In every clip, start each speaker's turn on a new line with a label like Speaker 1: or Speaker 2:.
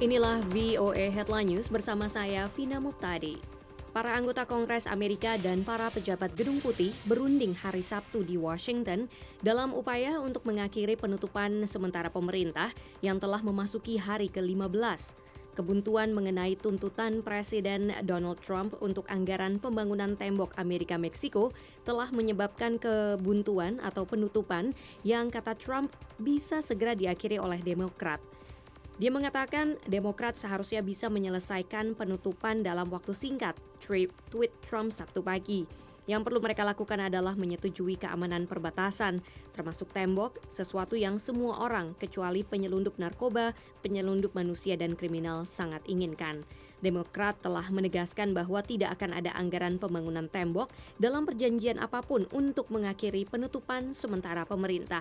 Speaker 1: Inilah VOA Headline News bersama saya, Vina Muptadi. Para anggota Kongres Amerika dan para pejabat Gedung Putih berunding hari Sabtu di Washington dalam upaya untuk mengakhiri penutupan sementara pemerintah yang telah memasuki hari ke-15. Kebuntuan mengenai tuntutan Presiden Donald Trump untuk anggaran pembangunan tembok Amerika-Meksiko telah menyebabkan kebuntuan atau penutupan yang kata Trump bisa segera diakhiri oleh Demokrat. Dia mengatakan Demokrat seharusnya bisa menyelesaikan penutupan dalam waktu singkat, tweet Trump Sabtu pagi. Yang perlu mereka lakukan adalah menyetujui keamanan perbatasan, termasuk tembok, sesuatu yang semua orang, kecuali penyelundup narkoba, penyelundup manusia dan kriminal sangat inginkan. Demokrat telah menegaskan bahwa tidak akan ada anggaran pembangunan tembok dalam perjanjian apapun untuk mengakhiri penutupan sementara pemerintah.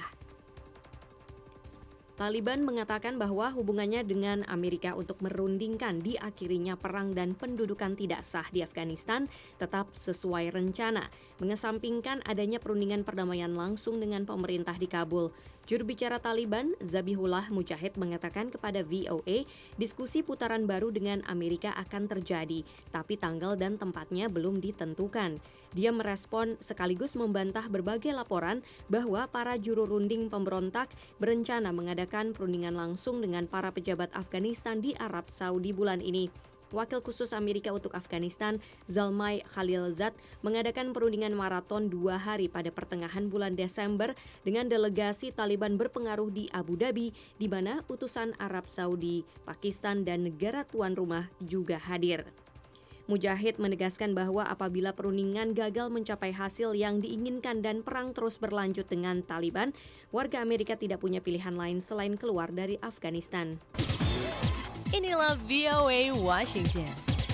Speaker 1: Taliban mengatakan bahwa hubungannya dengan Amerika untuk merundingkan diakhirinya perang dan pendudukan tidak sah di Afghanistan tetap sesuai rencana, mengesampingkan adanya perundingan perdamaian langsung dengan pemerintah di Kabul. Juru bicara Taliban, Zabihullah Mujahid, mengatakan kepada VOA, diskusi putaran baru dengan Amerika akan terjadi, tapi tanggal dan tempatnya belum ditentukan. Dia merespon sekaligus membantah berbagai laporan bahwa para juru runding pemberontak berencana mengadakan perundingan langsung dengan para pejabat Afghanistan di Arab Saudi bulan ini. Wakil khusus Amerika untuk Afghanistan, Zalmay Khalilzad, mengadakan perundingan maraton 2 hari pada pertengahan bulan Desember dengan delegasi Taliban berpengaruh di Abu Dhabi, di mana utusan Arab Saudi, Pakistan, dan negara tuan rumah juga hadir. Mujahid menegaskan bahwa apabila perundingan gagal mencapai hasil yang diinginkan dan perang terus berlanjut dengan Taliban, warga Amerika tidak punya pilihan lain selain keluar dari Afghanistan.
Speaker 2: Inilah VOA Washington.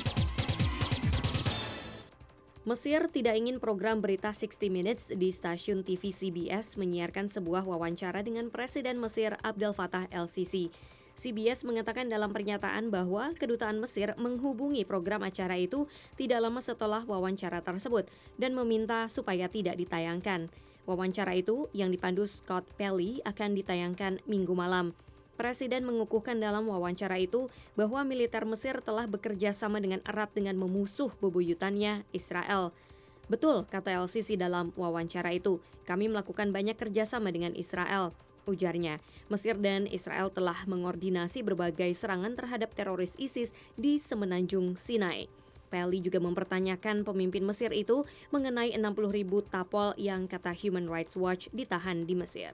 Speaker 1: Mesir tidak ingin program berita 60 Minutes di stasiun TV CBS menyiarkan sebuah wawancara dengan Presiden Mesir Abdel Fattah el-Sisi. CBS mengatakan dalam pernyataan bahwa kedutaan Mesir menghubungi program acara itu tidak lama setelah wawancara tersebut dan meminta supaya tidak ditayangkan. Wawancara itu yang dipandu Scott Pelley akan ditayangkan Minggu malam. Presiden mengukuhkan dalam wawancara itu bahwa militer Mesir telah bekerja sama dengan erat dengan memusuh bebuyutannya Israel. Betul, kata el-Sisi dalam wawancara itu, kami melakukan banyak kerjasama dengan Israel. Ujarnya, Mesir dan Israel telah mengordinasi berbagai serangan terhadap teroris ISIS di semenanjung Sinai. Pelley juga mempertanyakan pemimpin Mesir itu mengenai 60.000 tapol yang kata Human Rights Watch ditahan di Mesir.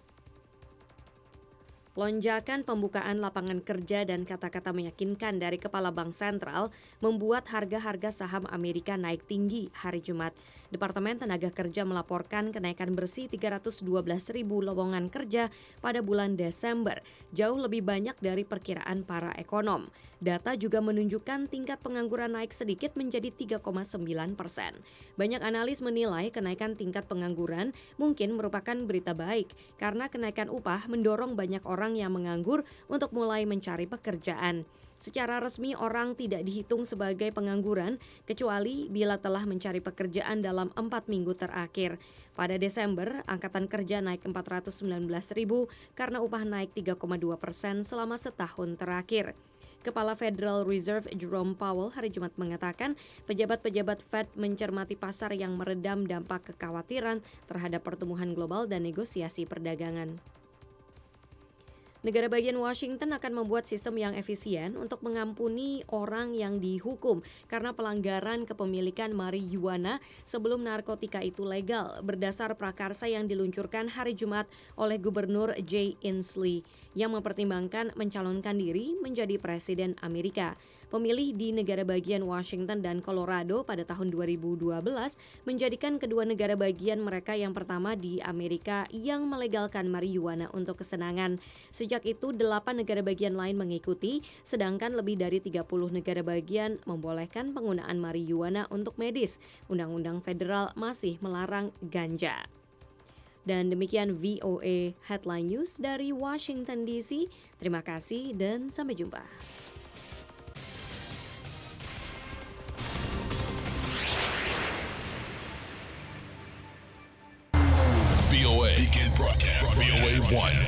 Speaker 1: Lonjakan pembukaan lapangan kerja dan kata-kata meyakinkan dari Kepala Bank Sentral membuat harga-harga saham Amerika naik tinggi hari Jumat. Departemen Tenaga Kerja melaporkan kenaikan bersih 312.000 lowongan kerja pada bulan Desember, jauh lebih banyak dari perkiraan para ekonom. Data juga menunjukkan tingkat pengangguran naik sedikit menjadi 3,9%. Banyak analis menilai kenaikan tingkat pengangguran mungkin merupakan berita baik karena kenaikan upah mendorong banyak orang yang menganggur untuk mulai mencari pekerjaan. Secara resmi orang tidak dihitung sebagai pengangguran kecuali bila telah mencari pekerjaan dalam 4 minggu terakhir. Pada Desember, angkatan kerja naik 419.000 karena upah naik 3,2% selama setahun terakhir. Kepala Federal Reserve Jerome Powell hari Jumat mengatakan pejabat-pejabat Fed mencermati pasar yang meredam dampak kekhawatiran terhadap pertumbuhan global dan negosiasi perdagangan. Negara bagian Washington akan membuat sistem yang efisien untuk mengampuni orang yang dihukum karena pelanggaran kepemilikan marijuana sebelum narkotika itu legal, berdasar prakarsa yang diluncurkan hari Jumat oleh Gubernur Jay Inslee yang mempertimbangkan mencalonkan diri menjadi Presiden Amerika. Pemilih di negara bagian Washington dan Colorado pada tahun 2012 menjadikan kedua negara bagian mereka yang pertama di Amerika yang melegalkan marijuana untuk kesenangan. Sejak itu, 8 negara bagian lain mengikuti, sedangkan lebih dari 30 negara bagian membolehkan penggunaan marijuana untuk medis. Undang-undang federal masih melarang ganja. Dan demikian VOA Headline News dari Washington DC. Terima kasih dan sampai jumpa.
Speaker 3: VOA Weekend Broadcast. VOA 1.